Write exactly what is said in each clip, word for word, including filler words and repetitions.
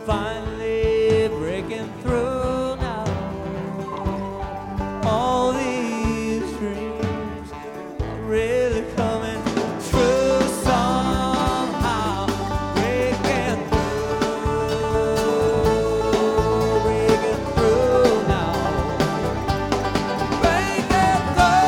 finally breaking through now. All these dreams are really coming true somehow. Breaking through, breaking through now. Breaking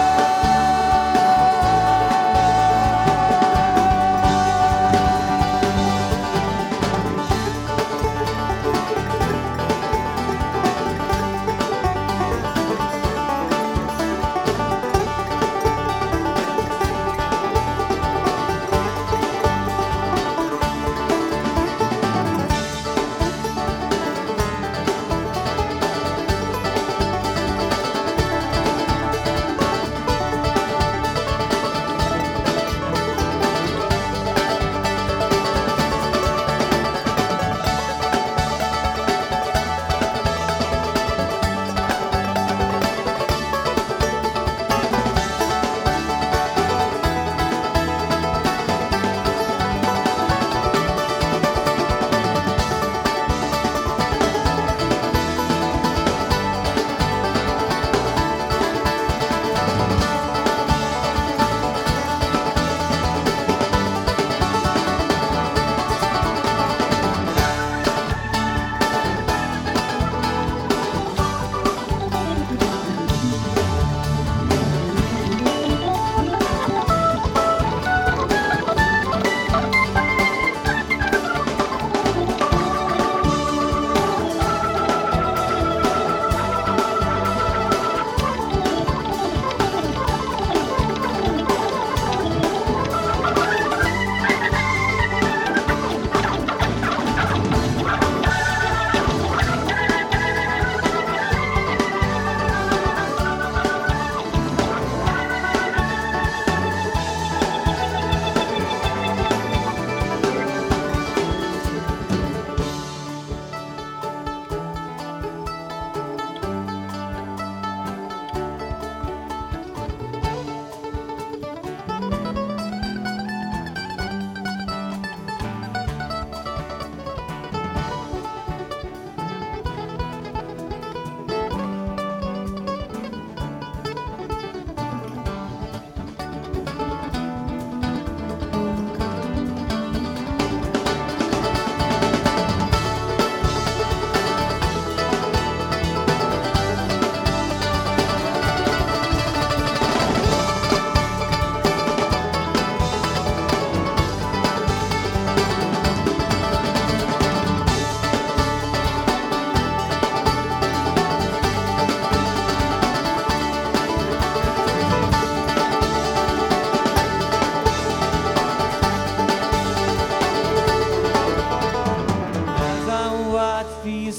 these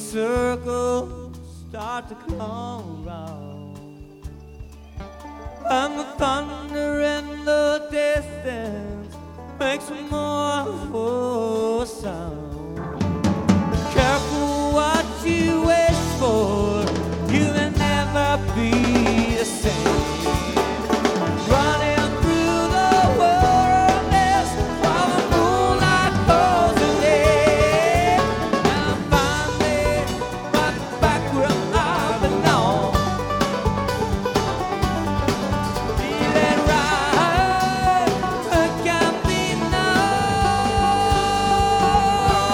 circles start to come round, and the thunder in the distance makes a mournful sound. Careful what you wish for, you will never be the same. Running through the wilderness while the moonlight goes away, and finally right back where I belong. Feeling right, it can't be known.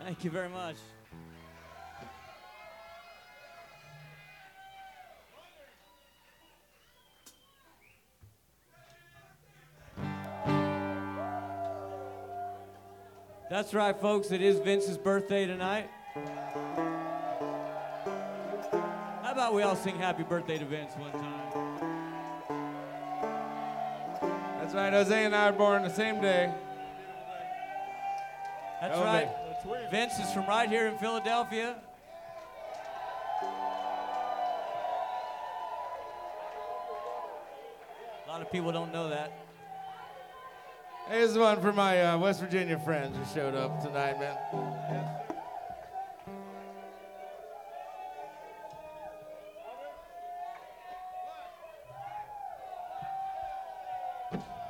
Thank you very much. That's right, folks. It is Vince's birthday tonight. How about we all sing happy birthday to Vince one time? That's right. Jose and I were born the same day. That's Oh, right. man. Vince is from right here in Philadelphia. A lot of people don't know that. Here's one for my uh, West Virginia friends who showed up tonight, man.